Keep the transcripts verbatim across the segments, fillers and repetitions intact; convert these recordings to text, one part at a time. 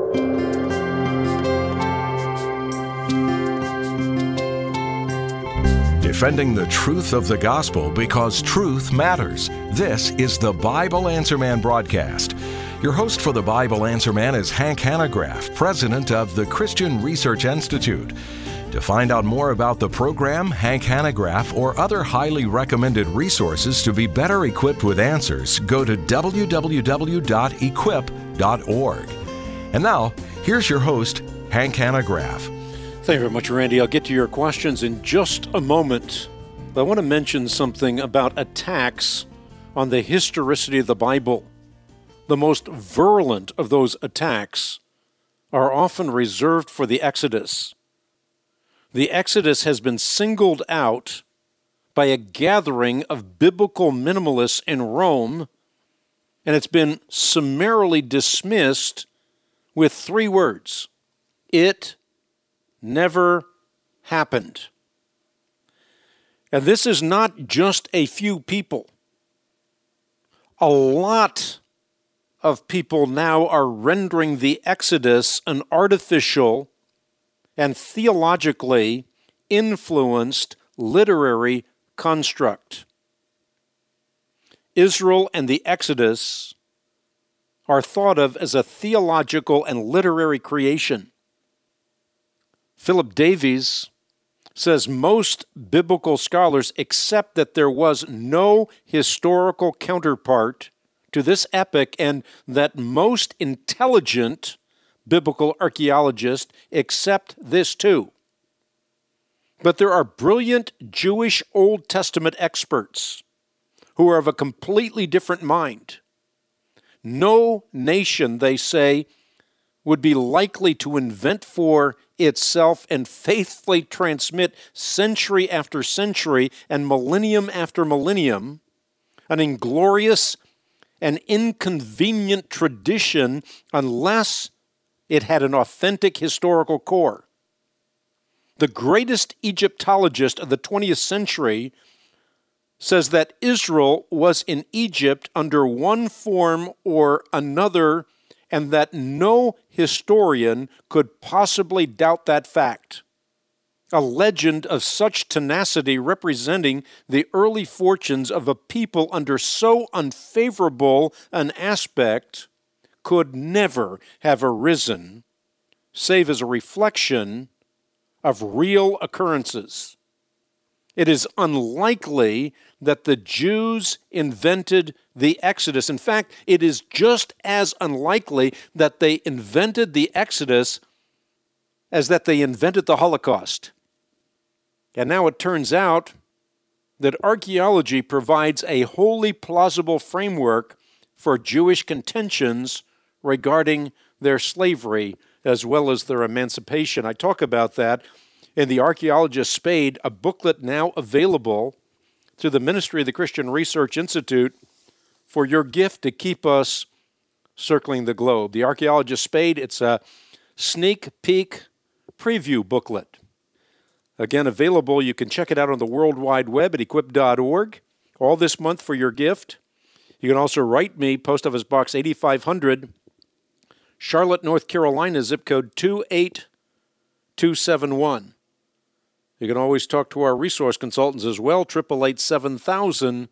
Defending the truth of the gospel because truth matters. This is the Bible Answer Man broadcast. Your host for the Bible Answer Man is Hank Hanegraaff, president of the Christian Research Institute. To find out more about the program, Hank Hanegraaff, or other highly recommended resources to be better equipped with answers, go to w w w dot equip dot org. And now, here's your host, Hank Hanegraaff. Thank you very much, Randy. I'll get to your questions in just a moment. But I want to mention something about attacks on the historicity of the Bible. The most virulent of those attacks are often reserved for the Exodus. The Exodus has been singled out by a gathering of biblical minimalists in Rome, and it's been summarily dismissed with three words: it never happened. And this is not just a few people. A lot of people now are rendering the Exodus an artificial and theologically influenced literary construct. Israel and the Exodus are thought of as a theological and literary creation. Philip Davies says most biblical scholars accept that there was no historical counterpart to this epic and that most intelligent biblical archaeologists accept this too. But there are brilliant Jewish Old Testament experts who are of a completely different mind. No nation, they say, would be likely to invent for itself and faithfully transmit century after century and millennium after millennium an inglorious and inconvenient tradition unless it had an authentic historical core. The greatest Egyptologist of the twentieth century says that Israel was in Egypt under one form or another, and that no historian could possibly doubt that fact. A legend of such tenacity representing the early fortunes of a people under so unfavorable an aspect could never have arisen, save as a reflection of real occurrences. It is unlikely that the Jews invented the Exodus. In fact, it is just as unlikely that they invented the Exodus as that they invented the Holocaust. And now it turns out that archaeology provides a wholly plausible framework for Jewish contentions regarding their slavery as well as their emancipation. I talk about that in The Archaeologist Spade, a booklet now available through the Ministry of the Christian Research Institute for your gift to keep us circling the globe. The Archaeologist Spade, it's a sneak peek preview booklet. Again, available, you can check it out on the World Wide Web at equip dot org, all this month for your gift. You can also write me, Post Office Box eighty-five hundred, Charlotte, North Carolina, zip code two eight two seven one. You can always talk to our resource consultants as well, eight eight eight, seven thousand,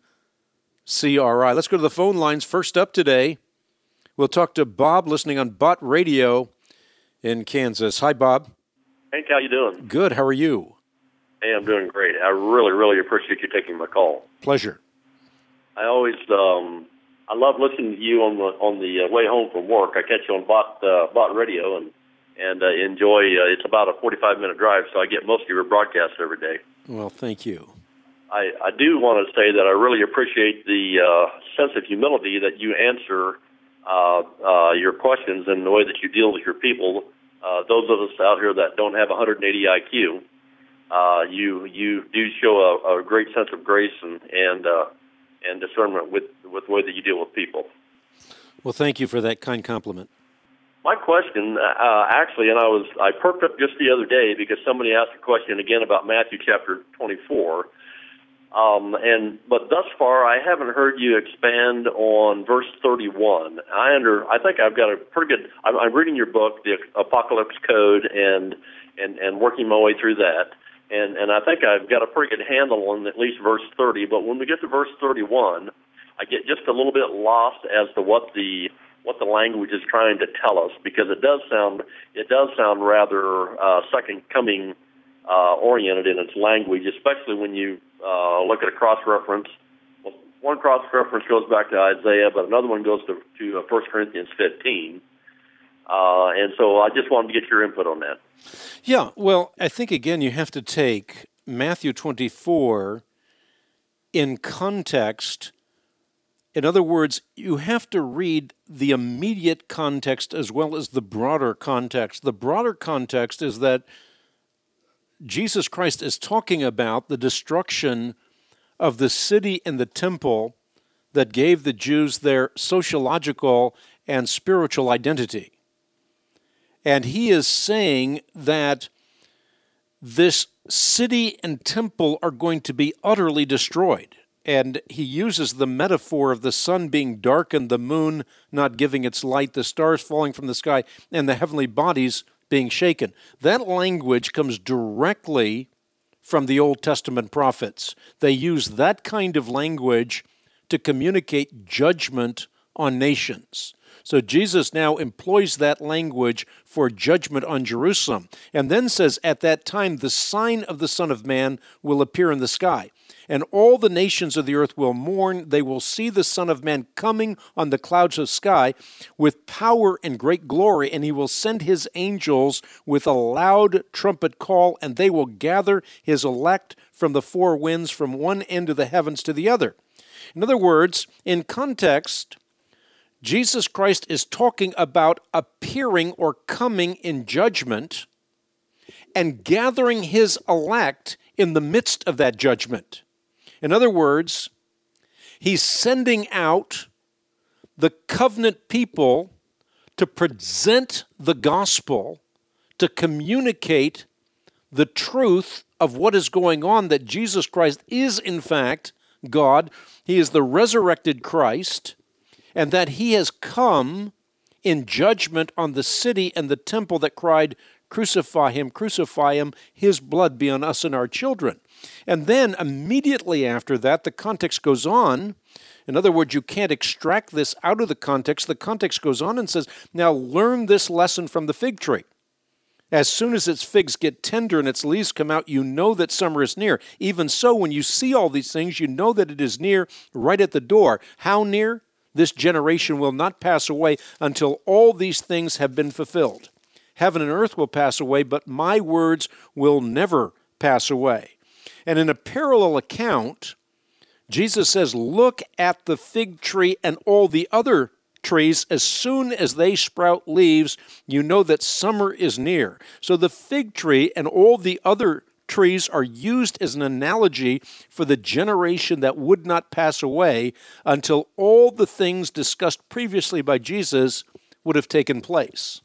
C R I. Let's go to the phone lines. First up today, we'll talk to Bob, listening on Bott Radio in Kansas. Hi, Bob. Hank, how you doing? Good. How are you? Hey, I'm doing great. I really, really appreciate you taking my call. Pleasure. I always, um, I love listening to you on the on the uh, way home from work. I catch you on Bott uh, Bott Radio and and uh, enjoy. Uh, it's about a forty-five minute drive, so I get most of your broadcasts every day. Well, thank you. I, I do want to say that I really appreciate the uh, sense of humility that you answer uh, uh, your questions and the way that you deal with your people. Uh, those of us out here that don't have one hundred eighty I Q, uh, you you do show a, a great sense of grace and and uh, and discernment with with the way that you deal with people. Well, thank you for that kind compliment. My question, uh, actually, and I was I perked up just the other day because somebody asked a question again about Matthew chapter twenty-four, Um, and but thus far, I haven't heard you expand on verse thirty-one. I under I think I've got a pretty good. I'm, I'm reading your book, The Apocalypse Code, and and and working my way through that. And and I think I've got a pretty good handle on at least verse thirty. But when we get to verse thirty-one, I get just a little bit lost as to what the what the language is trying to tell us, because it does sound it does sound rather uh, second coming uh, oriented in its language, especially when you uh, look at a cross reference. Well, one cross reference goes back to Isaiah, but another one goes to to uh, First Corinthians fifteen. Uh, and so I just wanted to get your input on that. Yeah, well, I think, again, you have to take Matthew twenty-four in context. In other words, you have to read the immediate context as well as the broader context. The broader context is that Jesus Christ is talking about the destruction of the city and the temple that gave the Jews their sociological and spiritual identity. And he is saying that this city and temple are going to be utterly destroyed. And he uses the metaphor of the sun being darkened, the moon not giving its light, the stars falling from the sky, and the heavenly bodies being shaken. That language comes directly from the Old Testament prophets. They use that kind of language to communicate judgment on nations. So Jesus now employs that language for judgment on Jerusalem, and then says, at that time, the sign of the Son of Man will appear in the sky, and all the nations of the earth will mourn. They will see the Son of Man coming on the clouds of sky with power and great glory, and he will send his angels with a loud trumpet call, and they will gather his elect from the four winds, from one end of the heavens to the other. In other words, in context, Jesus Christ is talking about appearing or coming in judgment and gathering his elect in the midst of that judgment. In other words, he's sending out the covenant people to present the gospel, to communicate the truth of what is going on, that Jesus Christ is, in fact, God. He is the resurrected Christ, and that he has come in judgment on the city and the temple that cried, "Crucify him, crucify him, his blood be on us and our children." And then immediately after that, the context goes on. In other words, you can't extract this out of the context. The context goes on and says, now learn this lesson from the fig tree. As soon as its figs get tender and its leaves come out, you know that summer is near. Even so, when you see all these things, you know that it is near, right at the door. How near? This generation will not pass away until all these things have been fulfilled. Heaven and earth will pass away, but my words will never pass away. And in a parallel account, Jesus says, look at the fig tree and all the other trees. As soon as they sprout leaves, you know that summer is near. So the fig tree and all the other trees are used as an analogy for the generation that would not pass away until all the things discussed previously by Jesus would have taken place.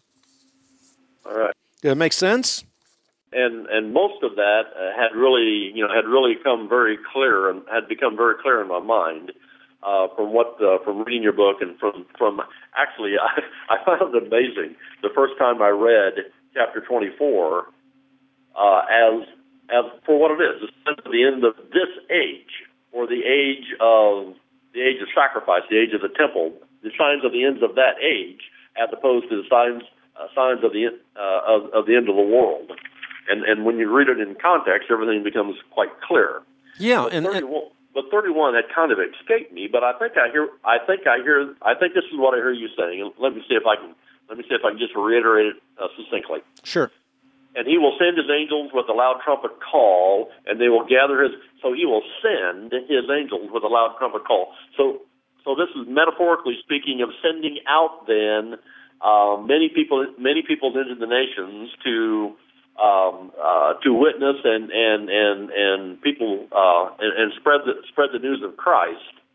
All right. Does that make sense? And and most of that uh, had really, you know, had really come very clear and had become very clear in my mind uh, from what uh, from reading your book and from from actually I, I found it amazing the first time I read chapter twenty-four uh, as as for what it is, it's the end of this age, or the age of the age of sacrifice, the age of the temple, the signs of the ends of that age, as opposed to the signs uh, signs of the uh, of, of the end of the world. And and when you read it in context, everything becomes quite clear. Yeah, but and, thirty-one, but thirty-one had kind of escaped me. But I think I hear. I think I hear. I think this is what I hear you saying. And let me see if I can. Let me see if I can just reiterate it uh, succinctly. Sure. And he will send his angels with a loud trumpet call, and they will gather his. So he will send his angels with a loud trumpet call. So so this is metaphorically speaking of sending out then uh, many people, many people into the nations to. Um, uh, to witness and and and and people uh, and, and spread the spread the news of Christ,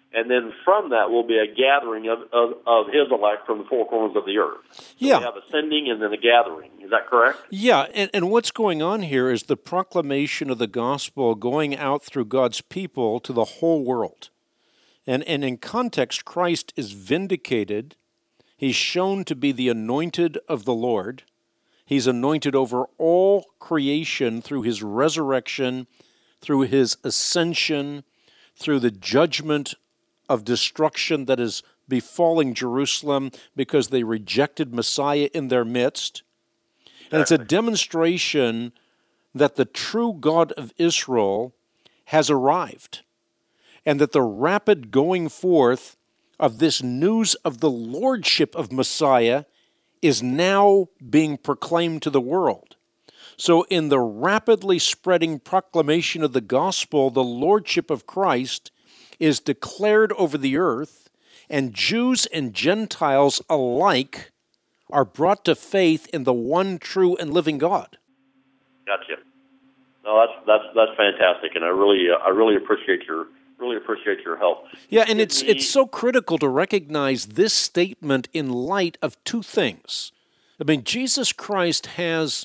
and then from that will be a gathering of, of, of his elect from the four corners of the earth. So yeah. we have ascending and then a gathering. Is that correct? Yeah, and, and what's going on here is the proclamation of the gospel going out through God's people to the whole world. And, and in context, Christ is vindicated. He's shown to be the anointed of the Lord. He's anointed over all creation through his resurrection, through his ascension, through the judgment of destruction that is befalling Jerusalem because they rejected Messiah in their midst. And it's a demonstration that the true God of Israel has arrived, and that the rapid going forth of this news of the lordship of Messiah is now being proclaimed to the world. So in the rapidly spreading proclamation of the gospel, the lordship of Christ is declared over the earth, and Jews and Gentiles alike are brought to faith in the one true and living God. Gotcha. No, that's that's that's fantastic, and I really uh, I really appreciate your really appreciate your help. Yeah, and it's it's so critical to recognize this statement in light of two things. I mean, Jesus Christ has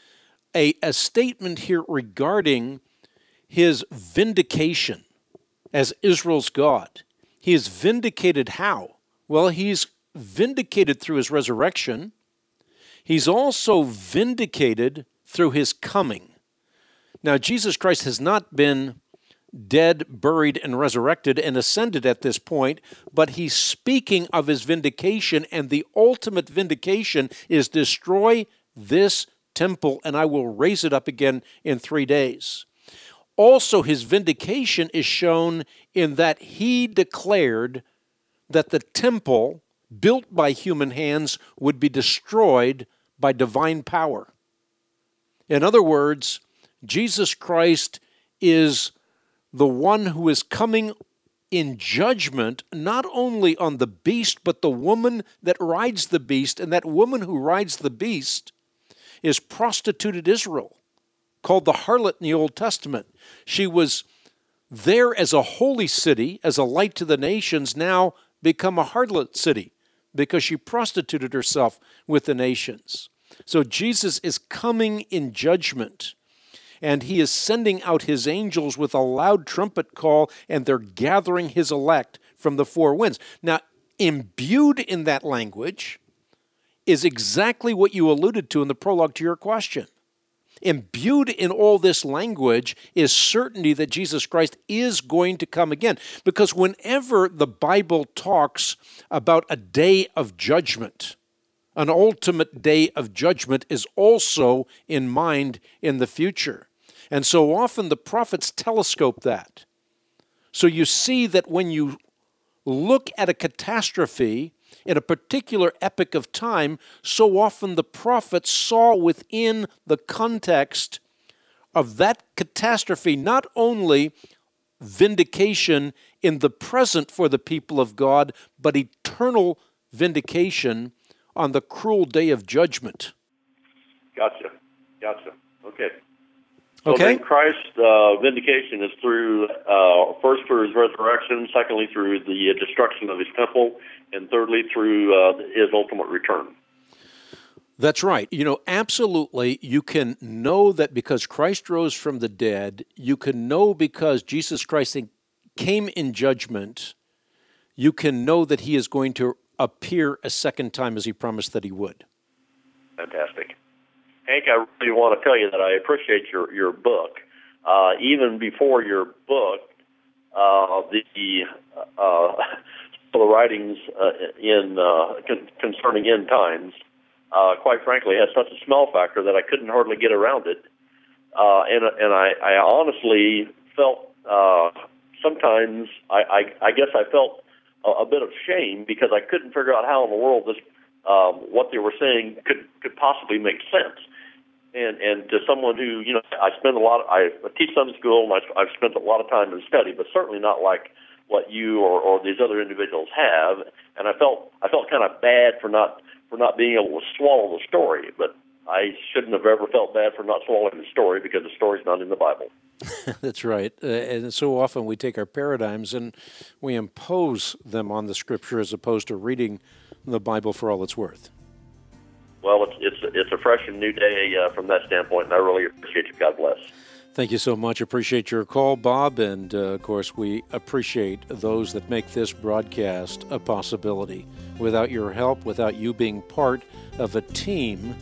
a a statement here regarding his vindication as Israel's God. He is vindicated how? Well, he's vindicated through his resurrection. He's also vindicated through his coming. Now, Jesus Christ has not been dead, buried, and resurrected and ascended at this point, but he's speaking of his vindication, and the ultimate vindication is destroy this temple, and I will raise it up again in three days. Also, his vindication is shown in that he declared that the temple built by human hands would be destroyed by divine power. In other words, Jesus Christ is the one who is coming in judgment not only on the beast, but the woman that rides the beast. And that woman who rides the beast is prostituted Israel, called the harlot in the Old Testament. She was there as a holy city, as a light to the nations, now become a harlot city because she prostituted herself with the nations. So Jesus is coming in judgment, and he is sending out his angels with a loud trumpet call, and they're gathering his elect from the four winds. Now, imbued in that language is exactly what you alluded to in the prologue to your question. Imbued in all this language is certainty that Jesus Christ is going to come again. Because whenever the Bible talks about a day of judgment, an ultimate day of judgment is also in mind in the future. And so often the prophets telescope that. So you see that when you look at a catastrophe in a particular epoch of time, so often the prophets saw within the context of that catastrophe not only vindication in the present for the people of God, but eternal vindication on the cruel day of judgment. Gotcha. Gotcha. Okay. So Okay. then Christ's uh, vindication is through, uh, first through his resurrection, secondly through the destruction of his temple, and thirdly through uh, his ultimate return. That's right. You know, absolutely, you can know that because Christ rose from the dead, you can know because Jesus Christ came in judgment, you can know that he is going to appear a second time as he promised that he would. Fantastic. Hank, I really want to tell you that I appreciate your, your book. Uh, even before your book, uh, the uh, the writings uh, in uh, con- concerning end times, uh, quite frankly, has such a smell factor that I couldn't hardly get around it. Uh, and and I, I honestly felt uh, sometimes, I, I, I guess I felt a, a bit of shame because I couldn't figure out how in the world this um, what they were saying could, could possibly make sense. And and to someone who, you know, I spend a lot, of, I teach Sunday school, and I, I've spent a lot of time in study, but certainly not like what you or, or these other individuals have. And I felt I felt kind of bad for not for not being able to swallow the story, but I shouldn't have ever felt bad for not swallowing the story because the story's not in the Bible. That's right. Uh, and so often we take our paradigms and we impose them on the Scripture as opposed to reading the Bible for all it's worth. Well, it's it's, it's a fresh and new day uh, from that standpoint, and I really appreciate you. God bless. Thank you so much. Appreciate your call, Bob. And, uh, of course, we appreciate those that make this broadcast a possibility. Without your help, without you being part of a team,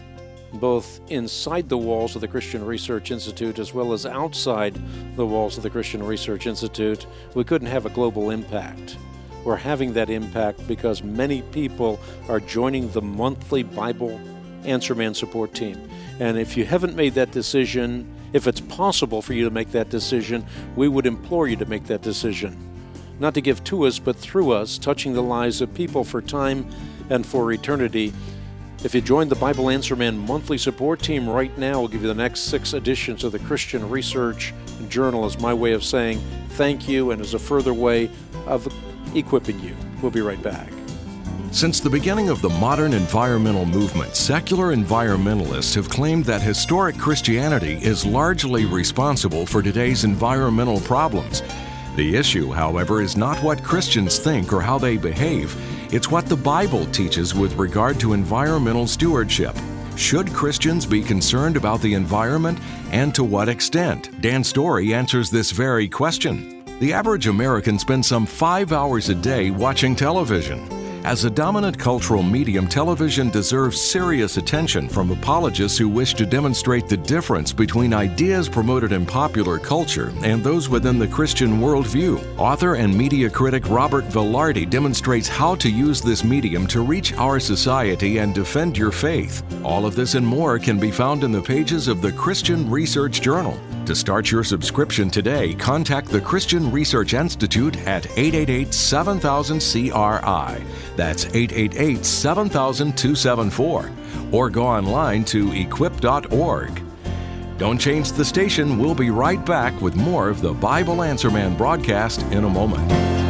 both inside the walls of the Christian Research Institute as well as outside the walls of the Christian Research Institute, we couldn't have a global impact. We're having that impact because many people are joining the monthly Bible Answer Man support team. And if you haven't made that decision, if it's possible for you to make that decision, we would implore you to make that decision. Not to give to us, but through us, touching the lives of people for time and for eternity. If you join the Bible Answer Man monthly support team right now, we'll give you the next six editions of the Christian Research Journal as my way of saying thank you and as a further way of equipping you. We'll be right back. Since the beginning of the modern environmental movement, secular environmentalists have claimed that historic Christianity is largely responsible for today's environmental problems. The issue, however, is not what Christians think or how they behave. It's what the Bible teaches with regard to environmental stewardship. Should Christians be concerned about the environment, and to what extent? Dan Story answers this very question. The average American spends some five hours a day watching television. As a dominant cultural medium, television deserves serious attention from apologists who wish to demonstrate the difference between ideas promoted in popular culture and those within the Christian worldview. Author and media critic Robert Velarde demonstrates how to use this medium to reach our society and defend your faith. All of this and more can be found in the pages of the Christian Research Journal. To start your subscription today, contact the Christian Research Institute at eight eight eight, seven thousand, C R I. That's eight eight eight, seven thousand, two seven four. Or go online to equip dot org. Don't change the station. We'll be right back with more of the Bible Answer Man broadcast in a moment.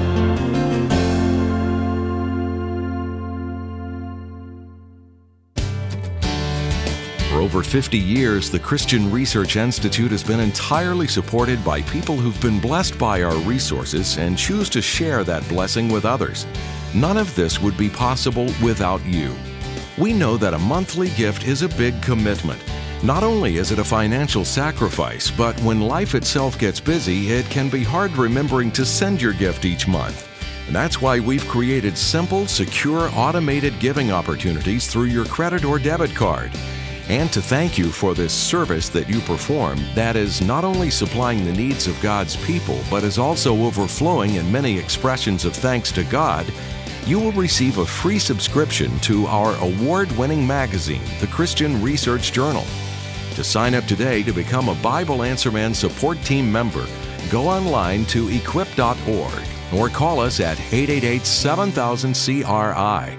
For over fifty years, the Christian Research Institute has been entirely supported by people who've been blessed by our resources and choose to share that blessing with others. None of this would be possible without you. We know that a monthly gift is a big commitment. Not only is it a financial sacrifice, but when life itself gets busy, it can be hard remembering to send your gift each month. And that's why we've created simple, secure, automated giving opportunities through your credit or debit card. And to thank you for this service that you perform that is not only supplying the needs of God's people, but is also overflowing in many expressions of thanks to God, you will receive a free subscription to our award-winning magazine, the Christian Research Journal. To sign up today to become a Bible Answer Man support team member, go online to equip dot org or call us at eight eight eight, seven thousand, C R I.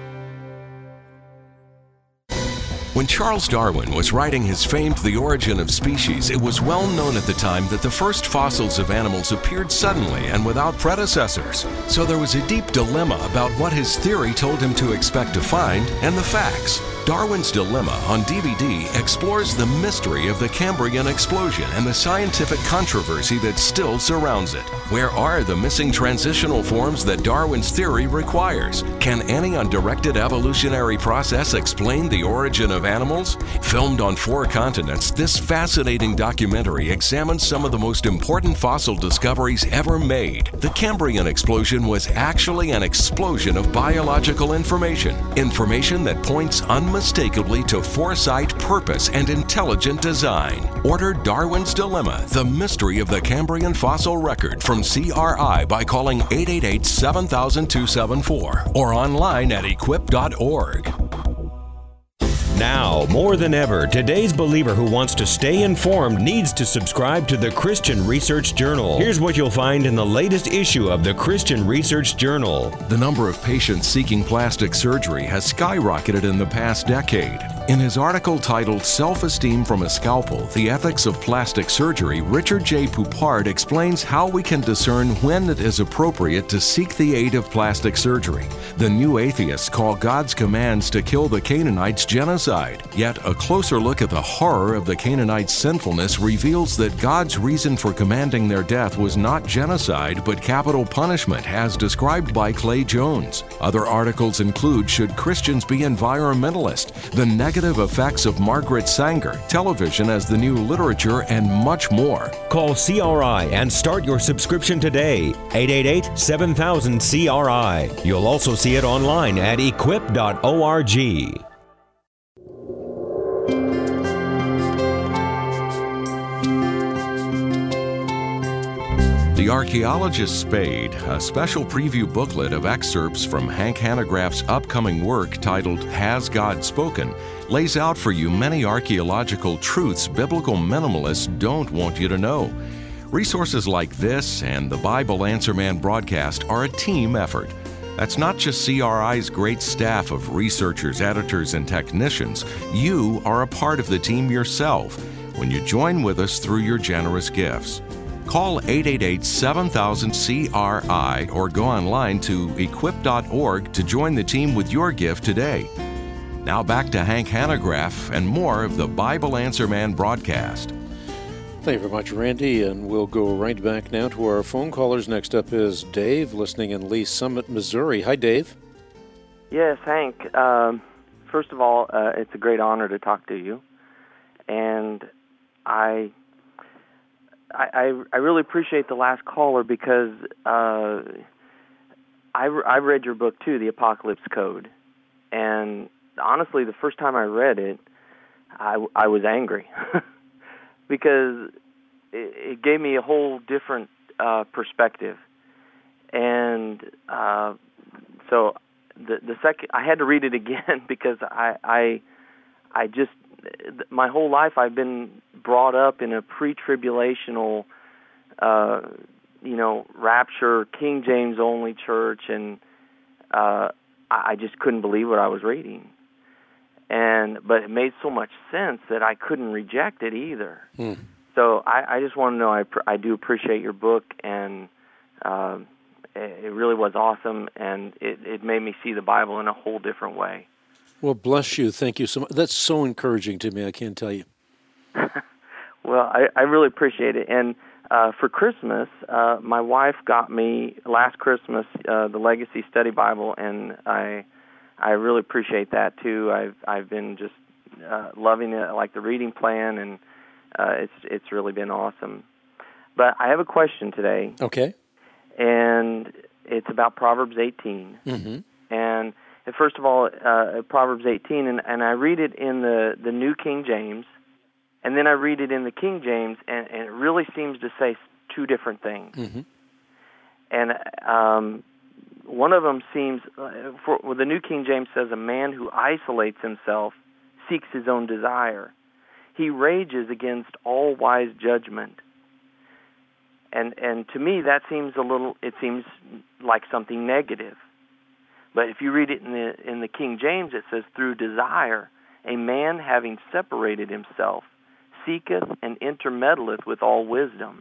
When Charles Darwin was writing his famed The Origin of Species, it was well known at the time that the first fossils of animals appeared suddenly and without predecessors. So there was a deep dilemma about what his theory told him to expect to find and the facts. Darwin's Dilemma on D V D explores the mystery of the Cambrian explosion and the scientific controversy that still surrounds it. Where are the missing transitional forms that Darwin's theory requires? Can any undirected evolutionary process explain the origin of animals? Filmed on four continents, this fascinating documentary examines some of the most important fossil discoveries ever made. The Cambrian explosion was actually an explosion of biological information, information that points unmistakably to foresight, purpose, and intelligent design. Order Darwin's Dilemma, The Mystery of the Cambrian Fossil Record from C R I by calling eight eight eight, seven thousand, two seven four or online at equip dot org. Now, more than ever, today's believer who wants to stay informed needs to subscribe to the Christian Research Journal. Here's what you'll find in the latest issue of the Christian Research Journal. The number of patients seeking plastic surgery has skyrocketed in the past decade. In his article titled Self-Esteem from a Scalpel, The Ethics of Plastic Surgery, Richard J. Poupard explains how we can discern when it is appropriate to seek the aid of plastic surgery. The New Atheists call God's commands to kill the Canaanites genocide. Yet a closer look at the horror of the Canaanites' sinfulness reveals that God's reason for commanding their death was not genocide, but capital punishment, as described by Clay Jones. Other articles include Should Christians be Environmentalist?, The Negative Effects of Margaret Sanger, Television as the New Literature, and much more. Call C R I and start your subscription today. eight eight eight, seven thousand, C R I. You'll also see it online at equip dot org. The Archaeologist Spade, a special preview booklet of excerpts from Hank Hanegraaff's upcoming work titled Has God Spoken, lays out for you many archaeological truths biblical minimalists don't want you to know. Resources like this and the Bible Answer Man broadcast are a team effort. That's not just C R I's great staff of researchers, editors, and technicians. You are a part of the team yourself when you join with us through your generous gifts. Call eight eight eight, seven thousand, C R I or go online to equip dot org to join the team with your gift today. Now back to Hank Hanegraaff and more of the Bible Answer Man broadcast. Thank you very much, Randy, and we'll go right back now to our phone callers. Next up is Dave, listening in Lee Summit, Missouri. Hi, Dave. Yes, Hank. Um, first of all, uh, it's a great honor to talk to you, and I... I, I really appreciate the last caller because uh, I, I read your book, too, The Apocalypse Code. And honestly, the first time I read it, I, I was angry because it, it gave me a whole different uh, perspective. And uh, so the, the second I had to read it again because I, I, I just, my whole life I've been brought up in a pre-tribulational, uh, you know, rapture, King James only church, and uh, I just couldn't believe what I was reading. And but it made so much sense that I couldn't reject it either. Hmm. So I, I just want to know I, I do appreciate your book, and uh, it really was awesome, and it, it made me see the Bible in a whole different way. Well, bless you. Thank you so much. That's so encouraging to me, I can't tell you. Well, I, I really appreciate it. And uh, for Christmas, uh, my wife got me last Christmas uh, the Legacy Study Bible, and I I really appreciate that too. I've I've been just uh, loving it, I like the reading plan, and uh, it's it's really been awesome. But I have a question today. Okay. And it's about Proverbs eighteen. Mm-hmm. And first of all, uh, Proverbs eighteen, and, and I read it in the, the New King James, and then I read it in the King James, and, and it really seems to say two different things. Mm-hmm. And um, one of them seems, uh, for, well, the New King James says, a man who isolates himself seeks his own desire. He rages against all wise judgment. And and to me, that seems a little, it seems like something negative. But if you read it in the in the King James, it says, through desire, a man having separated himself, seeketh and intermeddleth with all wisdom.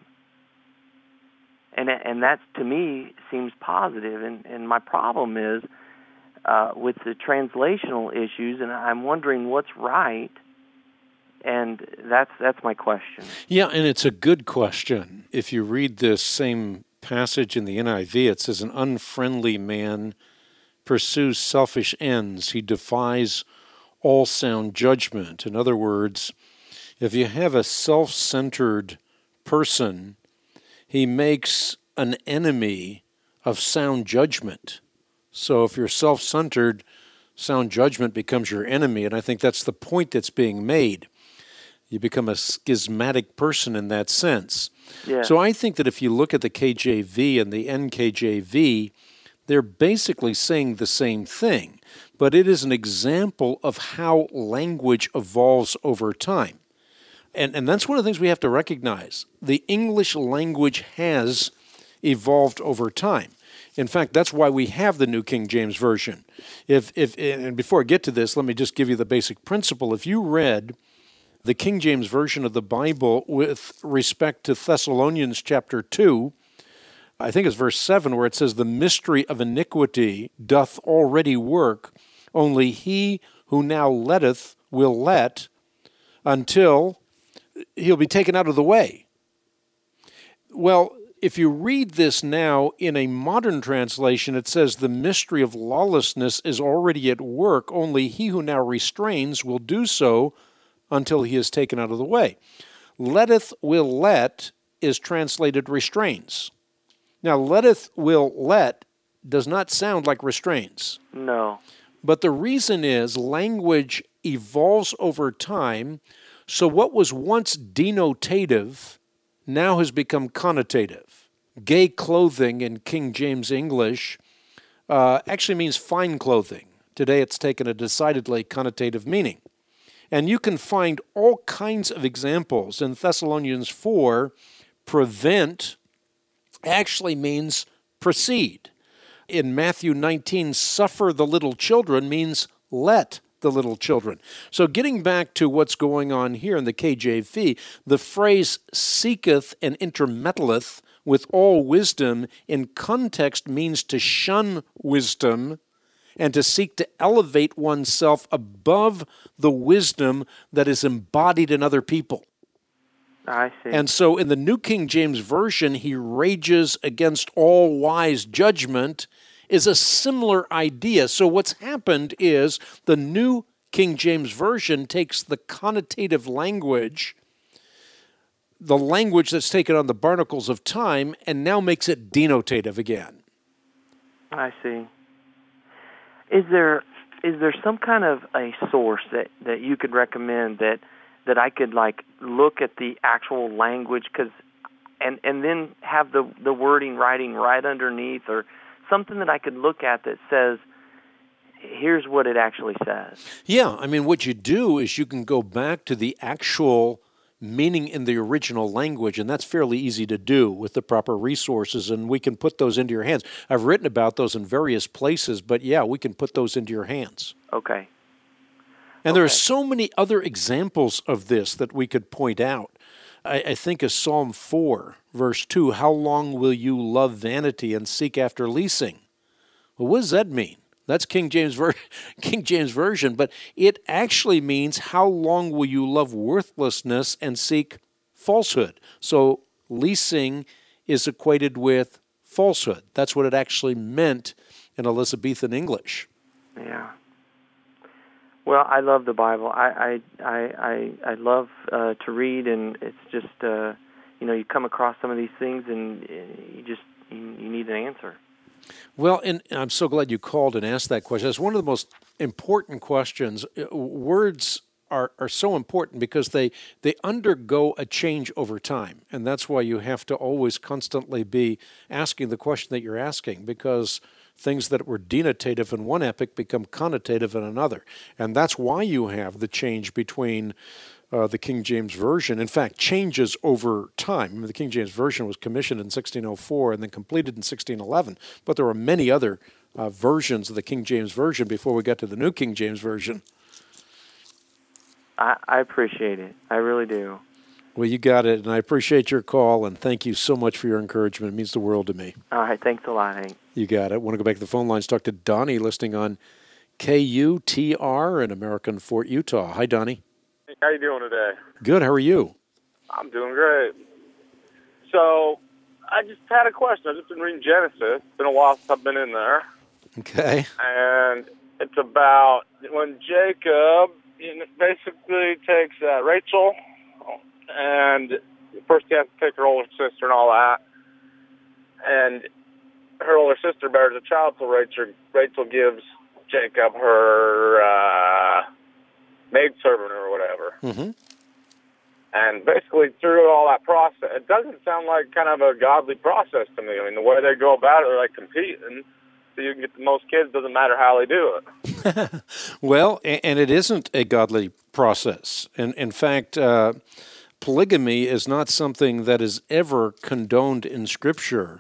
And and that, to me, seems positive. And, and my problem is uh, with the translational issues, and I'm wondering what's right. And that's that's my question. Yeah, and it's a good question. If you read this same passage in the N I V, it says, an unfriendly man pursues selfish ends. He defies all sound judgment. In other words, if you have a self-centered person, he makes an enemy of sound judgment. So if you're self-centered, sound judgment becomes your enemy, and I think that's the point that's being made. You become a schismatic person in that sense. Yeah. So I think that if you look at the K J V and the N K J V, they're basically saying the same thing, but it is an example of how language evolves over time. And, and that's one of the things we have to recognize. The English language has evolved over time. In fact, that's why we have the New King James Version. If, if, and before I get to this, let me just give you the basic principle. If you read the King James Version of the Bible with respect to Thessalonians chapter two, I think it's verse seven, where it says, the mystery of iniquity doth already work, only he who now letteth will let until he'll be taken out of the way. Well, if you read this now in a modern translation, it says the mystery of lawlessness is already at work, only he who now restrains will do so until he is taken out of the way. Letteth will let is translated restrains. Now, letteth will let does not sound like restrains. No. But the reason is language evolves over time, so what was once denotative now has become connotative. Gay clothing in King James English uh, actually means fine clothing. Today it's taken a decidedly connotative meaning. And you can find all kinds of examples. In Thessalonians four, prevent actually means proceed. In Matthew nineteen, suffer the little children means let the little children. So getting back to what's going on here in the K J V, the phrase seeketh and intermeddleth with all wisdom in context means to shun wisdom and to seek to elevate oneself above the wisdom that is embodied in other people. I see. And so in the New King James Version, he rages against all wise judgment is a similar idea. So what's happened is the New King James Version takes the connotative language, the language that's taken on the barnacles of time, and now makes it denotative again. I see. Is there is there some kind of a source that, that you could recommend that that I could like look at the actual language, cause, and and then have the the wording writing right underneath, or something that I could look at that says, here's what it actually says? Yeah, I mean, what you do is you can go back to the actual meaning in the original language, and that's fairly easy to do with the proper resources, and we can put those into your hands. I've written about those in various places, but yeah, we can put those into your hands. Okay. And okay. there are so many other examples of this that we could point out. I, I think of Psalm four, verse two, how long will you love vanity and seek after leasing? Well, what does that mean? That's King James, Ver- King James Version, but it actually means how long will you love worthlessness and seek falsehood? So leasing is equated with falsehood. That's what it actually meant in Elizabethan English. Yeah. Well, I love the Bible. I I I I, I love uh, to read, and it's just uh, you know, you come across some of these things, and you just you, you need an answer. Well, and I'm so glad you called and asked that question. It's one of the most important questions. Words are, are so important because they, they undergo a change over time, and that's why you have to always constantly be asking the question that you're asking, because things that were denotative in one epoch become connotative in another. And that's why you have the change between uh, the King James Version. In fact, changes over time. I mean, the King James Version was commissioned in sixteen oh four and then completed in sixteen eleven, but there were many other uh, versions of the King James Version before we got to the New King James Version. I, I appreciate it. I really do. Well, you got it, and I appreciate your call, and thank you so much for your encouragement. It means the world to me. All right, thanks a lot, Hank. You got it. I want to go back to the phone lines, talk to Donnie, listening on K U T R in American Fort, Utah. Hi, Donnie. Hey, how you doing today? Good. How are you? I'm doing great. So, I just had a question. I've just been reading Genesis. It's been a while since I've been in there. Okay. And it's about when Jacob basically takes uh, Rachel, and first he has to take her older sister and all that. And her older sister bears a child, so Rachel, Rachel gives Jacob her uh, maidservant or whatever. Mm-hmm. And basically through all that process, it doesn't sound like kind of a godly process to me. I mean, the way they go about it, they're like competing. So you can get the most kids, doesn't matter how they do it. Well, and it isn't a godly process. And in fact, uh, polygamy is not something that is ever condoned in Scripture.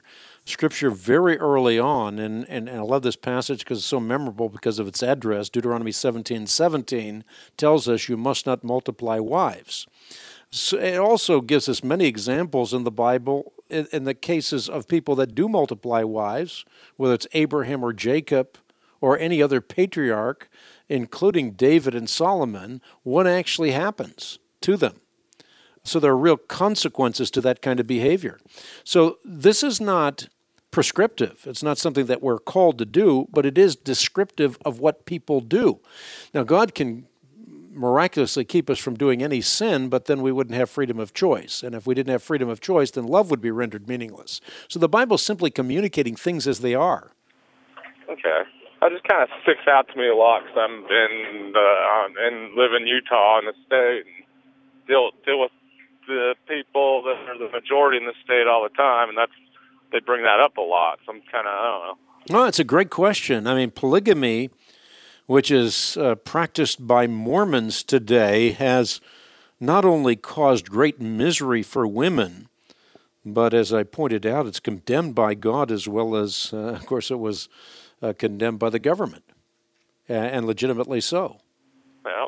Scripture very early on, and, and, and I love this passage because it's so memorable because of its address. Deuteronomy seventeen seventeen tells us you must not multiply wives. So it also gives us many examples in the Bible in, in the cases of people that do multiply wives, whether it's Abraham or Jacob or any other patriarch, including David and Solomon. What actually happens to them? So there are real consequences to that kind of behavior. So this is not prescriptive. It's not something that we're called to do, but it is descriptive of what people do. Now, God can miraculously keep us from doing any sin, but then we wouldn't have freedom of choice. And if we didn't have freedom of choice, then love would be rendered meaningless. So the Bible's simply communicating things as they are. Okay. That just kind of sticks out to me a lot because I'm in, uh, and live in Utah in the state and deal, deal with the people that are the majority in the state all the time, and that's they bring that up a lot. So I'm kind of, I don't know. Well, it's a great question. I mean, polygamy, which is uh, practiced by Mormons today, has not only caused great misery for women, but as I pointed out, it's condemned by God as well as, uh, of course, it was uh, condemned by the government, and legitimately so. Well,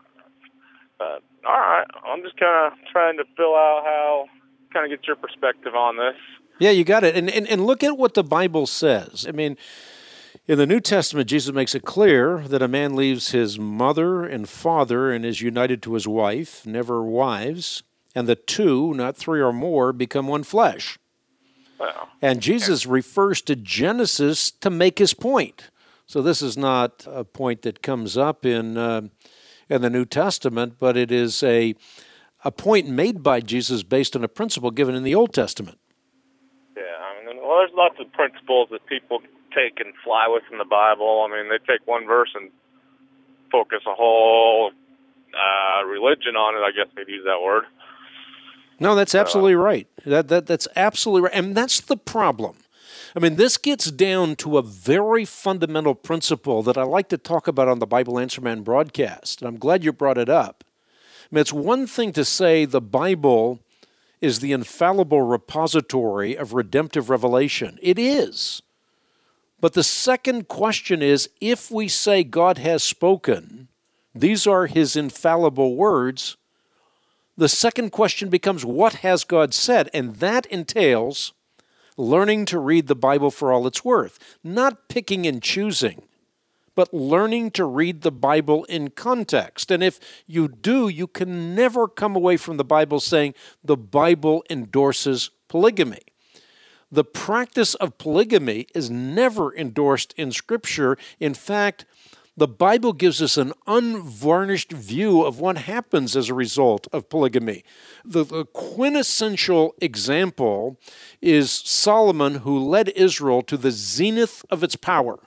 uh, all right. I'm just kind of trying to fill out how, kind of get your perspective on this. Yeah, you got it. And, and and look at what the Bible says. I mean, in the New Testament, Jesus makes it clear that a man leaves his mother and father and is united to his wife, never wives, and the two, not three or more, become one flesh. Well, and Jesus yeah. refers to Genesis to make his point. So this is not a point that comes up in uh, in the New Testament, but it is a a point made by Jesus based on a principle given in the Old Testament. Yeah, I mean, well, there's lots of principles that people take and fly with in the Bible. I mean, they take one verse and focus a whole uh, religion on it, I guess they'd use that word. No, that's absolutely uh, right. That that That's absolutely right. And that's the problem. I mean, this gets down to a very fundamental principle that I like to talk about on the Bible Answer Man broadcast, and I'm glad you brought it up. I mean, it's one thing to say the Bible is the infallible repository of redemptive revelation. It is. But the second question is, if we say God has spoken, these are his infallible words, the second question becomes, what has God said? And that entails learning to read the Bible for all it's worth, not picking and choosing, but learning to read the Bible in context. And if you do, you can never come away from the Bible saying the Bible endorses polygamy. The practice of polygamy is never endorsed in Scripture. In fact, the Bible gives us an unvarnished view of what happens as a result of polygamy. The, the quintessential example is Solomon, who led Israel to the zenith of its power.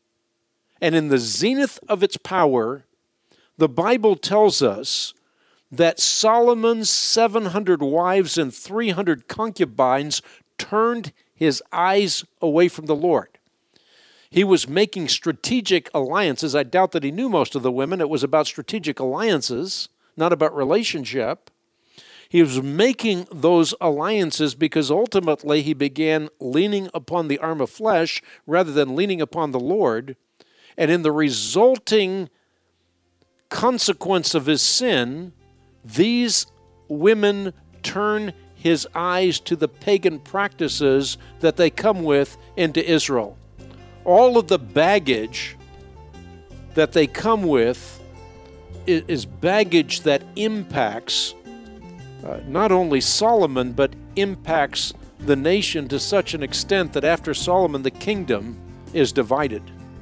And in the zenith of its power, the Bible tells us that Solomon's seven hundred wives and three hundred concubines turned his eyes away from the Lord. He was making strategic alliances. I doubt that he knew most of the women. It was about strategic alliances, not about relationship. He was making those alliances because ultimately he began leaning upon the arm of flesh rather than leaning upon the Lord. And in the resulting consequence of his sin, these women turn his eyes to the pagan practices that they come with into Israel. All of the baggage that they come with is baggage that impacts uh, not only Solomon, but impacts the nation to such an extent that after Solomon, the kingdom is divided.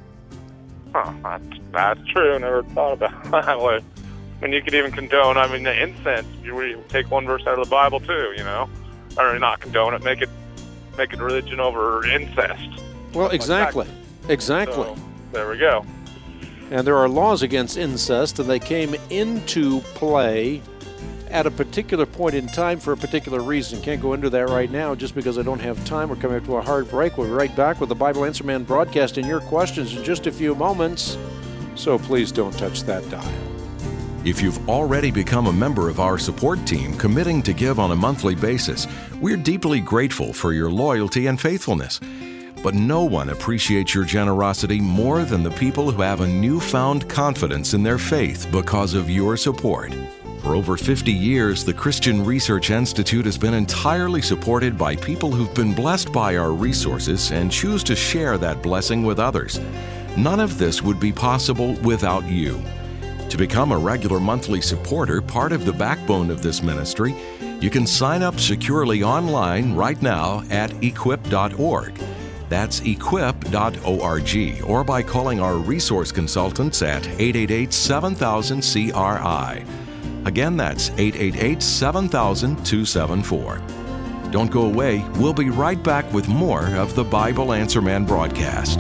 Huh, that's, that's true. I never thought about it that way. I mean, you could even condone, I mean, the incense. You would take one verse out of the Bible, too, you know? Or not condone it, make it make it religion over incest. Well, exactly. Like exactly. So, there we go. And there are laws against incest, and they came into play at a particular point in time for a particular reason. Can't go into that right now just because I don't have time. We're coming up to a hard break. We'll be right back with the Bible Answer Man broadcast and your questions in just a few moments. So please don't touch that dial. If you've already become a member of our support team committing to give on a monthly basis, we're deeply grateful for your loyalty and faithfulness. But no one appreciates your generosity more than the people who have a newfound confidence in their faith because of your support. For over fifty years, the Christian Research Institute has been entirely supported by people who've been blessed by our resources and choose to share that blessing with others. None of this would be possible without you. To become a regular monthly supporter, part of the backbone of this ministry, you can sign up securely online right now at equip dot org. That's equip dot org, or by calling our resource consultants at eight eight eight, seven thousand, C R I. Again, that's eight eight eight, seven thousand, two seven four. Don't go away. We'll be right back with more of the Bible Answer Man broadcast.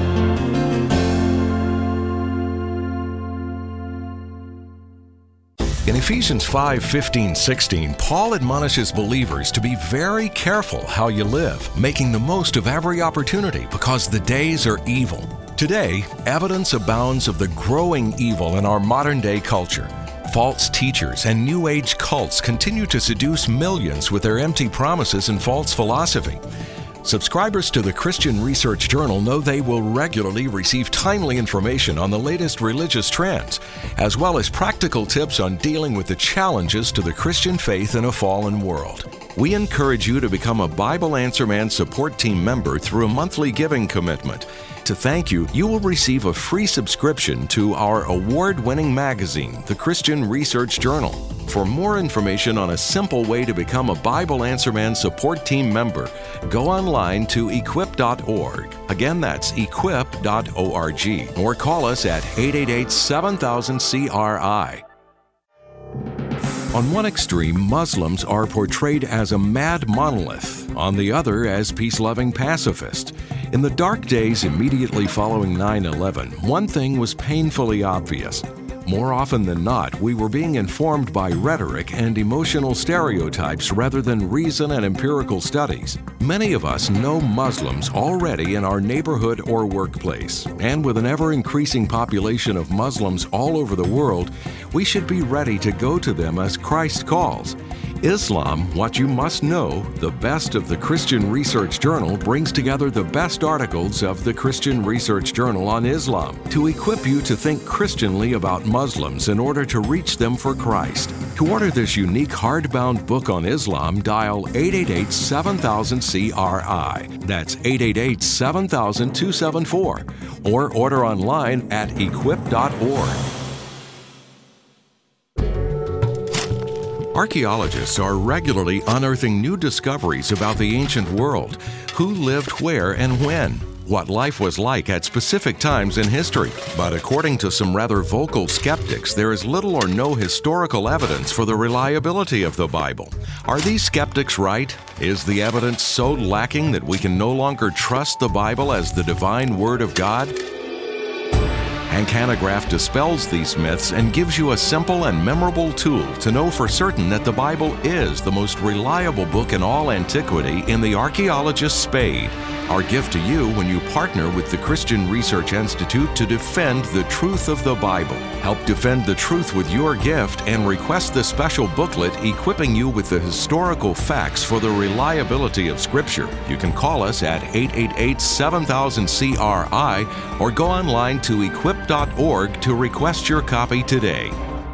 In Ephesians five, fifteen, sixteen, Paul admonishes believers to be very careful how you live, making the most of every opportunity because the days are evil. Today, evidence abounds of the growing evil in our modern-day culture. False teachers and New Age cults continue to seduce millions with their empty promises and false philosophy. Subscribers to the Christian Research Journal know they will regularly receive timely information on the latest religious trends, as well as practical tips on dealing with the challenges to the Christian faith in a fallen world. We encourage you to become a Bible Answer Man support team member through a monthly giving commitment. To thank you, you will receive a free subscription to our award-winning magazine, the Christian Research Journal. For more information on a simple way to become a Bible Answer Man support team member, go online to equip dot org. Again, that's equip dot org, or call us at eight eight eight, seven thousand, C R I. On one extreme, Muslims are portrayed as a mad monolith, on the other as peace-loving pacifists. In the dark days immediately following nine eleven, one thing was painfully obvious. More often than not, we were being informed by rhetoric and emotional stereotypes rather than reason and empirical studies. Many of us know Muslims already in our neighborhood or workplace, and with an ever-increasing population of Muslims all over the world, we should be ready to go to them as Christ calls. Islam, What You Must Know, the best of the Christian Research Journal, brings together the best articles of the Christian Research Journal on Islam to equip you to think Christianly about Muslims in order to reach them for Christ. To order this unique hardbound book on Islam, dial eight eight eight, seven thousand, C R I. That's eight eight eight, seven thousand, two seven four. Or order online at equip dot org. Archaeologists are regularly unearthing new discoveries about the ancient world. Who lived where and when? What life was like at specific times in history. But according to some rather vocal skeptics, there is little or no historical evidence for the reliability of the Bible. Are these skeptics right? Is the evidence so lacking that we can no longer trust the Bible as the divine Word of God? Hank Hanegraaff dispels these myths and gives you a simple and memorable tool to know for certain that the Bible is the most reliable book in all antiquity in the archaeologist's spade. Our gift to you when you partner with the Christian Research Institute to defend the truth of the Bible. Help defend the truth with your gift and request the special booklet equipping you with the historical facts for the reliability of Scripture. You can call us at eight eight eight, seven thousand, C R I or go online to equip dot org to request your copy today.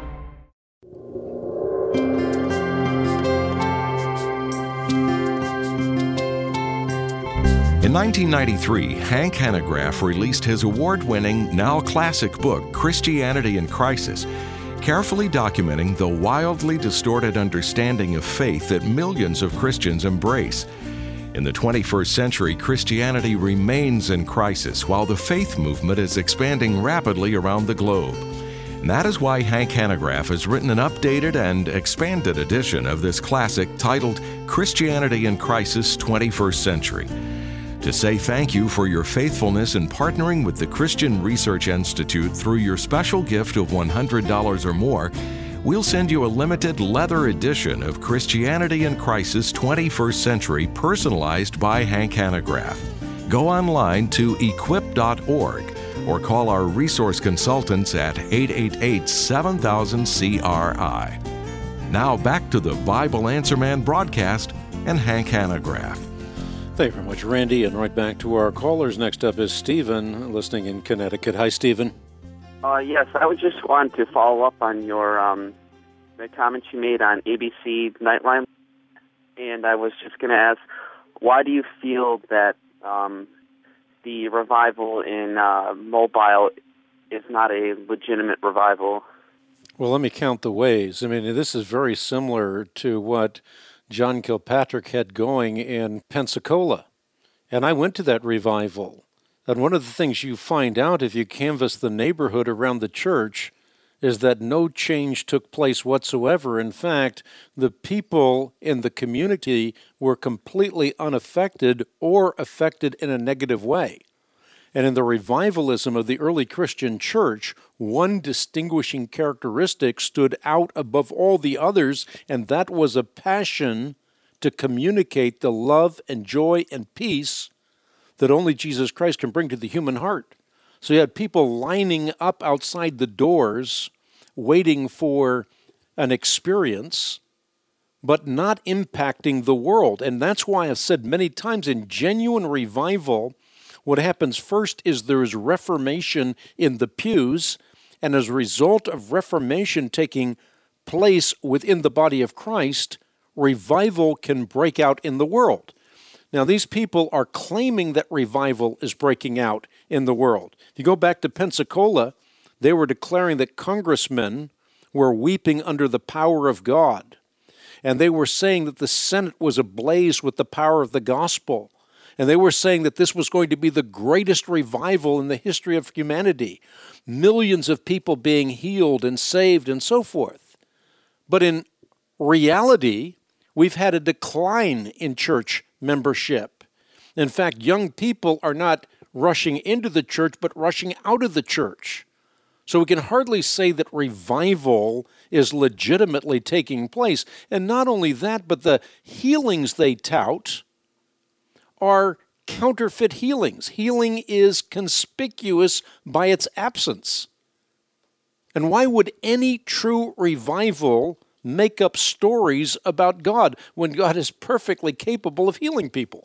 In nineteen ninety-three, Hank Hanegraaff released his award-winning, now classic book, Christianity in Crisis, carefully documenting the wildly distorted understanding of faith that millions of Christians embrace. In the twenty-first century, Christianity remains in crisis while the faith movement is expanding rapidly around the globe. And that is why Hank Hanegraaff has written an updated and expanded edition of this classic titled Christianity in Crisis twenty-first Century. To say thank you for your faithfulness in partnering with the Christian Research Institute through your special gift of one hundred dollars or more, we'll send you a limited leather edition of Christianity in Crisis twenty-first Century personalized by Hank Hanegraaff. Go online to equip dot org or call our resource consultants at eight eight eight, seven thousand, C R I. Now back to the Bible Answer Man broadcast and Hank Hanegraaff. Thank you very much, Randy. And right back to our callers. Next up is Stephen, listening in Connecticut. Hi, Stephen. Uh, yes, I would just want to follow up on your um, the comments you made on A B C Nightline. And I was just going to ask, why do you feel that um, the revival in uh, Mobile is not a legitimate revival? Well, let me count the ways. I mean, this is very similar to what John Kilpatrick had going in Pensacola. And I went to that revival. And one of the things you find out if you canvass the neighborhood around the church is that no change took place whatsoever. In fact, the people in the community were completely unaffected or affected in a negative way. And in the revivalism of the early Christian church, one distinguishing characteristic stood out above all the others, and that was a passion to communicate the love and joy and peace that only Jesus Christ can bring to the human heart. So you had people lining up outside the doors, waiting for an experience, but not impacting the world. And that's why I've said many times, in genuine revival, what happens first is there is reformation in the pews, and as a result of reformation taking place within the body of Christ, revival can break out in the world. Now, these people are claiming that revival is breaking out in the world. If you go back to Pensacola, they were declaring that congressmen were weeping under the power of God, and they were saying that the Senate was ablaze with the power of the gospel. And they were saying that this was going to be the greatest revival in the history of humanity. Millions of people being healed and saved and so forth. But in reality, we've had a decline in church membership. In fact, young people are not rushing into the church, but rushing out of the church. So we can hardly say that revival is legitimately taking place. And not only that, but the healings they tout are counterfeit healings. Healing is conspicuous by its absence. And why would any true revival make up stories about God when God is perfectly capable of healing people?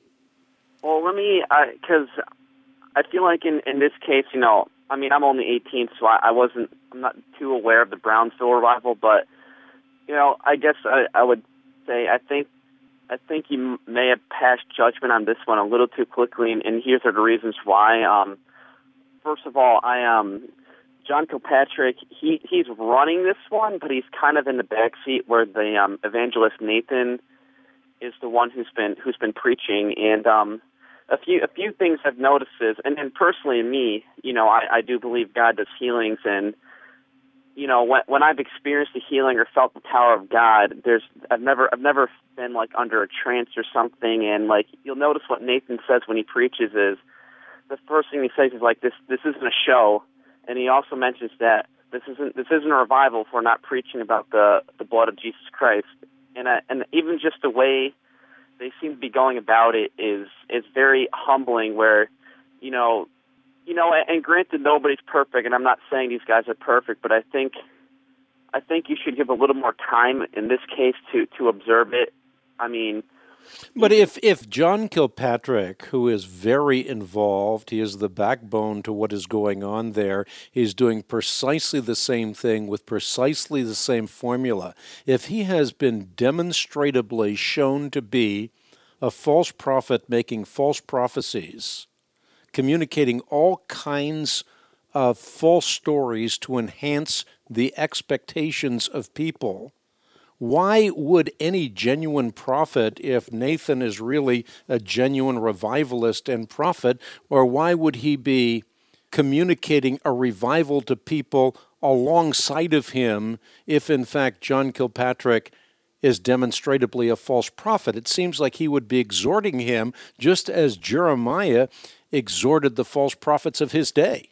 Well, let me, because uh, I feel like in, in this case, you know, I mean, I'm only eighteen, so I, I wasn't, I'm not too aware of the Brownsville revival, but, you know, I guess I, I would say I think I think you may have passed judgment on this one a little too quickly, and, and here are the reasons why. Um, first of all, I um, John Kilpatrick, he he's running this one, but he's kind of in the backseat where the um, evangelist Nathan is the one who's been who's been preaching. And um, a few a few things I've noticed is, and, and personally me, you know, I, I do believe God does healings, and you know, when when I've experienced a healing or felt the power of God, there's I've never I've never been like under a trance or something. And like you'll notice what Nathan says when he preaches is the first thing he says is like this this isn't a show, and he also mentions that this isn't this isn't a revival if we're not preaching about the the blood of Jesus Christ. And uh, and even just the way they seem to be going about it is is very humbling. Where you know. You know, and granted, nobody's perfect, and I'm not saying these guys are perfect, but I think I think you should give a little more time in this case to, to observe it. I mean... But if, if John Kilpatrick, who is very involved, he is the backbone to what is going on there, he's doing precisely the same thing with precisely the same formula. If he has been demonstrably shown to be a false prophet making false prophecies, communicating all kinds of false stories to enhance the expectations of people, why would any genuine prophet, if Nathan is really a genuine revivalist and prophet, or why would he be communicating a revival to people alongside of him if, in fact, John Kilpatrick is demonstrably a false prophet? It seems like he would be exhorting him just as Jeremiah exhorted the false prophets of his day.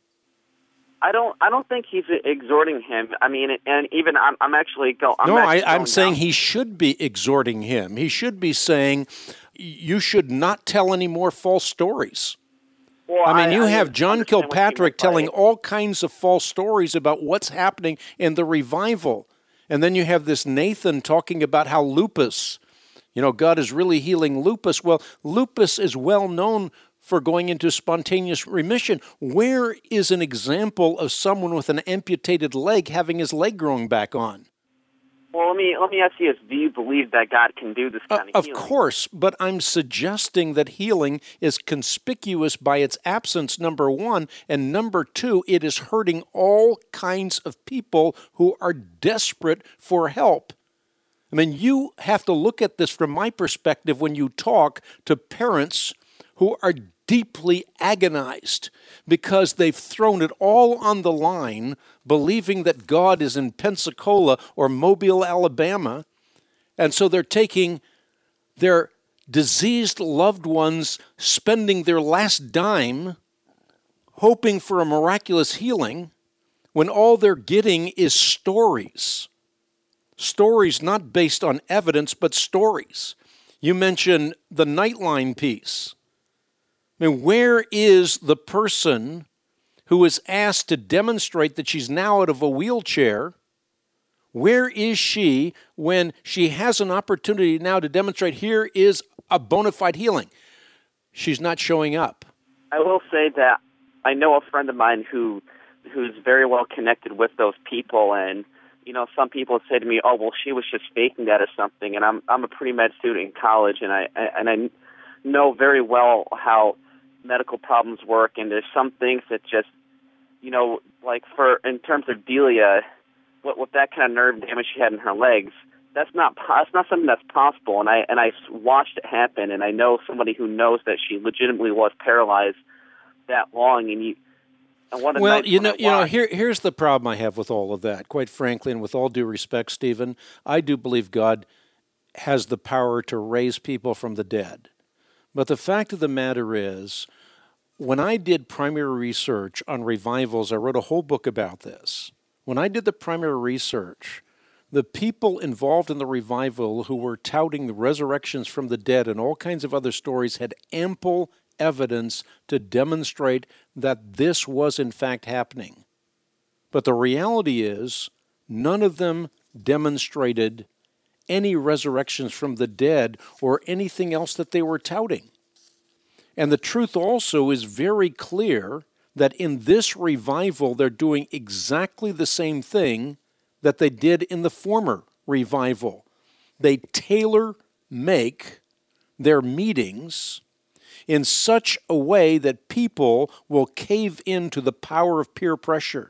I don't. I don't think he's exhorting him. I mean, and even I'm, I'm actually go. I'm no, actually I, I'm saying down. He should be exhorting him. He should be saying, "You should not tell any more false stories." Well, I mean, you I have John understand what you meant Kilpatrick by telling it. all kinds of false stories about what's happening in the revival. And then you have this Nathan talking about how lupus, you know, God is really healing lupus. Well, lupus is well known for going into spontaneous remission. Where is an example of someone with an amputated leg having his leg growing back on? Well, let me let me ask you this: do you believe that God can do this Uh, kind of of healing? course, but I'm suggesting that healing is conspicuous by its absence, number one, and number two, it is hurting all kinds of people who are desperate for help. I mean, you have to look at this from my perspective when you talk to parents who are deeply agonized because they've thrown it all on the line, believing that God is in Pensacola or Mobile, Alabama, and so they're taking their diseased loved ones, spending their last dime, hoping for a miraculous healing, when all they're getting is stories. Stories not based on evidence, but stories. You mentioned the Nightline piece. I mean, where is the person who is asked to demonstrate that she's now out of a wheelchair? Where is she when she has an opportunity now to demonstrate here is a bona fide healing? She's not showing up. I will say that I know a friend of mine who who's very well connected with those people, and you know, some people say to me, "Oh, well, she was just faking that or something." And I'm I'm a pre-med student in college, and I and I know very well how medical problems work, and there's some things that just, you know, like for in terms of Delia, what with that kind of nerve damage she had in her legs, that's not that's not something that's possible. And I and I watched it happen, and I know somebody who knows that she legitimately was paralyzed that long. And you, and what a well, night you when know, I you know, watched. here here's the problem I have with all of that. Quite frankly, and with all due respect, Stephen, I do believe God has the power to raise people from the dead. But the fact of the matter is, when I did primary research on revivals, I wrote a whole book about this. When I did the primary research, the people involved in the revival who were touting the resurrections from the dead and all kinds of other stories had ample evidence to demonstrate that this was in fact happening. But the reality is, none of them demonstrated any resurrections from the dead or anything else that they were touting. And the truth also is very clear that in this revival, they're doing exactly the same thing that they did in the former revival. They tailor-make their meetings in such a way that people will cave into the power of peer pressure.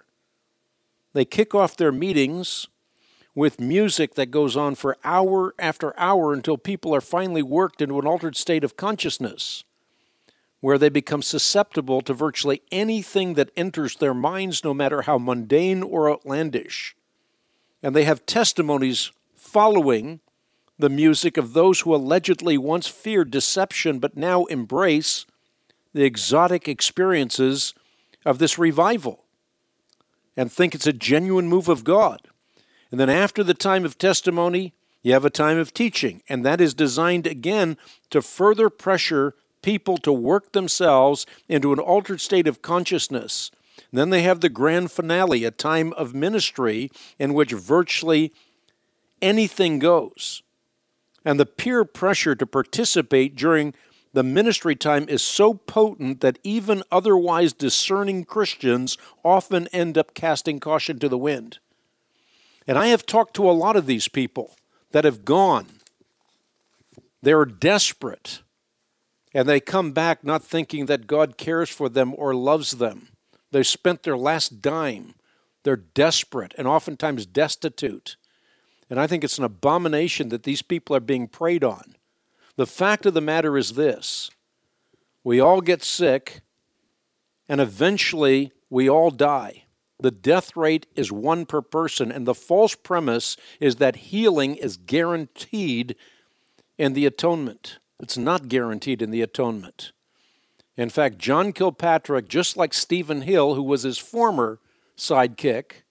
They kick off their meetings with music that goes on for hour after hour until people are finally worked into an altered state of consciousness, where they become susceptible to virtually anything that enters their minds, no matter how mundane or outlandish. And they have testimonies following the music of those who allegedly once feared deception but now embrace the exotic experiences of this revival and think it's a genuine move of God. And then after the time of testimony, you have a time of teaching, and that is designed again to further pressure people to work themselves into an altered state of consciousness. And then they have the grand finale, a time of ministry in which virtually anything goes. And the peer pressure to participate during the ministry time is so potent that even otherwise discerning Christians often end up casting caution to the wind. And I have talked to a lot of these people that have gone. They're desperate. And they come back not thinking that God cares for them or loves them. They've spent their last dime. They're desperate and oftentimes destitute. And I think it's an abomination that these people are being preyed on. The fact of the matter is this: we all get sick, and eventually we all die. The death rate is one per person, and the false premise is that healing is guaranteed in the atonement. It's not guaranteed in the atonement. In fact, John Kilpatrick, just like Stephen Hill, who was his former sidekick,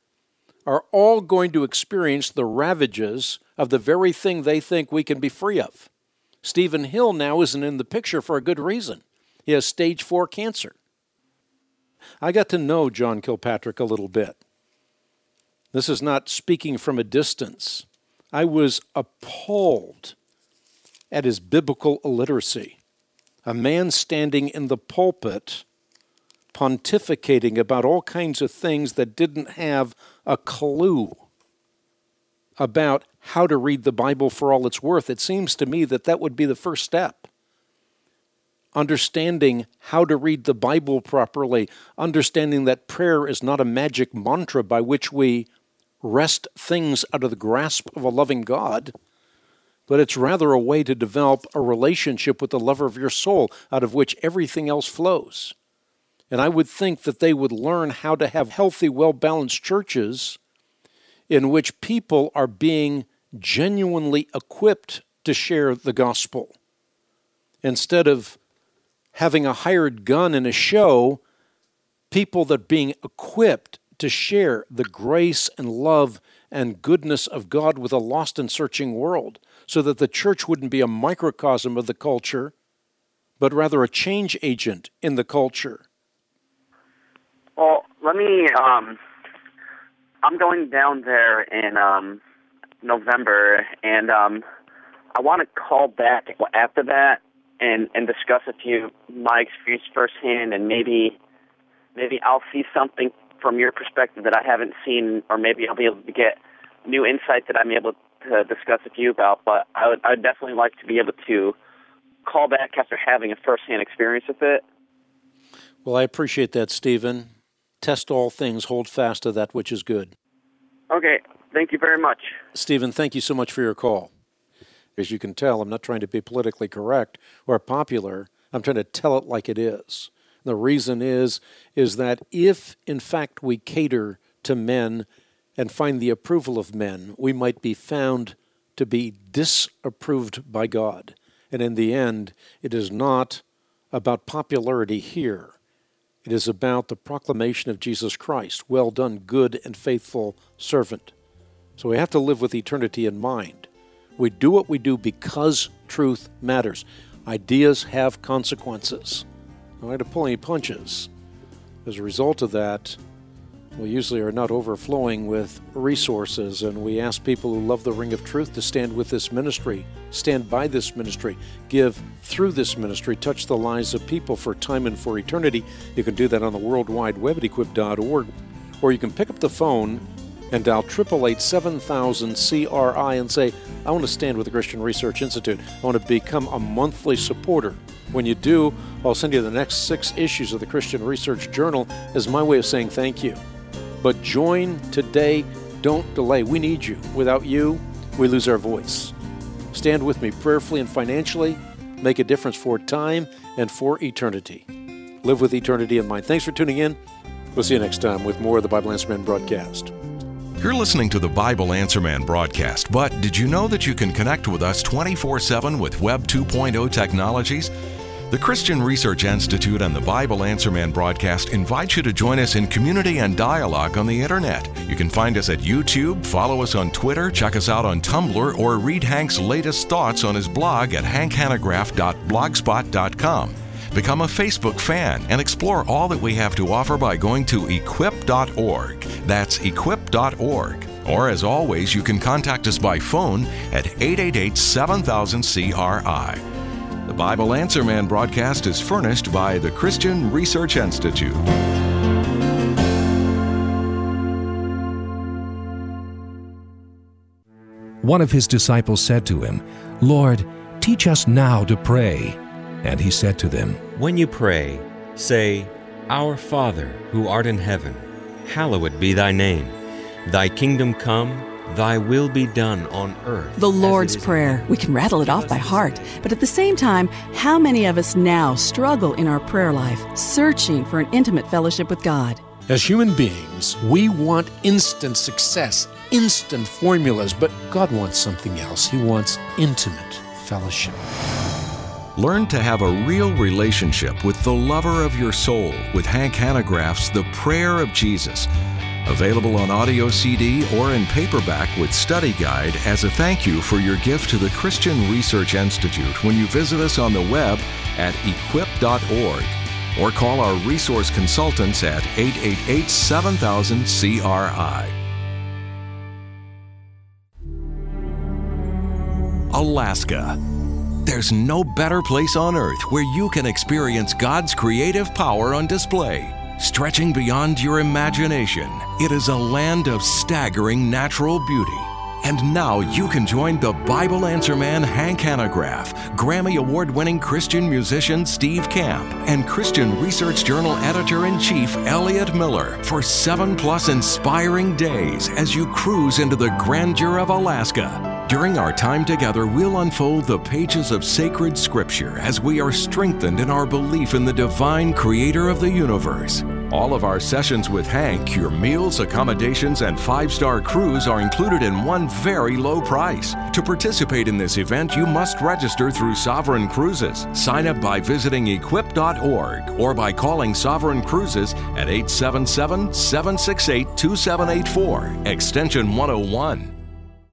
are all going to experience the ravages of the very thing they think we can be free of. Stephen Hill now isn't in the picture for a good reason. He has stage four cancer. I got to know John Kilpatrick a little bit. This is not speaking from a distance. I was appalled at his biblical illiteracy. A man standing in the pulpit pontificating about all kinds of things that didn't have a clue about how to read the Bible for all it's worth. It seems to me that that would be the first step. Understanding how to read the Bible properly, understanding that prayer is not a magic mantra by which we wrest things out of the grasp of a loving God, but it's rather a way to develop a relationship with the lover of your soul, out of which everything else flows. And I would think that they would learn how to have healthy, well-balanced churches in which people are being genuinely equipped to share the gospel. Instead of having a hired gun in a show, people that are being equipped to share the grace and love and goodness of God with a lost and searching world, so that the church wouldn't be a microcosm of the culture, but rather a change agent in the culture. Well, let me, um, I'm going down there in um, November, and um, I want to call back after that and, and discuss a few my experience firsthand, and maybe maybe I'll see something from your perspective that I haven't seen, or maybe I'll be able to get new insight that I'm able to discuss with you about. But I would, I would definitely like to be able to call back after having a firsthand experience with it. Well, I appreciate that, Stephen. Test all things, hold fast to that which is good. Okay, thank you very much. Stephen, thank you so much for your call. As you can tell, I'm not trying to be politically correct or popular. I'm trying to tell it like it is. The reason is, is that if, in fact, we cater to men and find the approval of men, we might be found to be disapproved by God. And in the end, it is not about popularity here. It is about the proclamation of Jesus Christ. Well done, good and faithful servant. So we have to live with eternity in mind. We do what we do because truth matters. Ideas have consequences. I don't have to pull any punches. As a result of that, we usually are not overflowing with resources, and we ask people who love the Ring of Truth to stand with this ministry, stand by this ministry, give through this ministry, touch the lives of people for time and for eternity. You can do that on the World Wide Web at equip dot org, or you can pick up the phone and dial eight eight eight, seven thousand, C R I and say, I want to stand with the Christian Research Institute. I want to become a monthly supporter. When you do, I'll send you the next six issues of the Christian Research Journal as my way of saying thank you. But join today. Don't delay. We need you. Without you, we lose our voice. Stand with me prayerfully and financially. Make a difference for time and for eternity. Live with eternity in mind. Thanks for tuning in. We'll see you next time with more of the Bible Answer Man broadcast. You're listening to the Bible Answer Man broadcast, but did you know that you can connect with us twenty-four seven with Web two point oh technologies? The Christian Research Institute and the Bible Answer Man broadcast invite you to join us in community and dialogue on the Internet. You can find us at YouTube, follow us on Twitter, check us out on Tumblr, or read Hank's latest thoughts on his blog at hank hanegraaff dot blogspot dot com. Become a Facebook fan and explore all that we have to offer by going to equip dot org. That's equip dot org. Or as always, you can contact us by phone at eight eight eight, seven thousand, C R I. The Bible Answer Man broadcast is furnished by the Christian Research Institute. One of his disciples said to him, Lord, teach us now to pray. And he said to them, When you pray, say, Our Father, who art in heaven, hallowed be thy name. Thy kingdom come, thy will be done on earth. The Lord's Prayer. We can rattle it off by heart. But at the same time, how many of us now struggle in our prayer life, searching for an intimate fellowship with God? As human beings, we want instant success, instant formulas, but God wants something else. He wants intimate fellowship. Learn to have a real relationship with the lover of your soul with Hank Hanegraaff's The Prayer of Jesus. Available on audio C D or in paperback with study guide as a thank you for your gift to the Christian Research Institute when you visit us on the web at equip dot org or call our resource consultants at eight eight eight, seven thousand, C R I. Alaska. There's no better place on earth where you can experience God's creative power on display. Stretching beyond your imagination, it is a land of staggering natural beauty. And now you can join the Bible Answer Man Hank Hanegraaff, Grammy Award-winning Christian musician Steve Camp, and Christian Research Journal Editor-in-Chief Elliot Miller for seven-plus inspiring days as you cruise into the grandeur of Alaska. During our time together, we'll unfold the pages of sacred scripture as we are strengthened in our belief in the divine creator of the universe. All of our sessions with Hank, your meals, accommodations, and five-star cruise are included in one very low price. To participate in this event, you must register through Sovereign Cruises. Sign up by visiting equip dot org or by calling Sovereign Cruises at eight seven seven, seven six eight, two seven eight four, extension one oh one.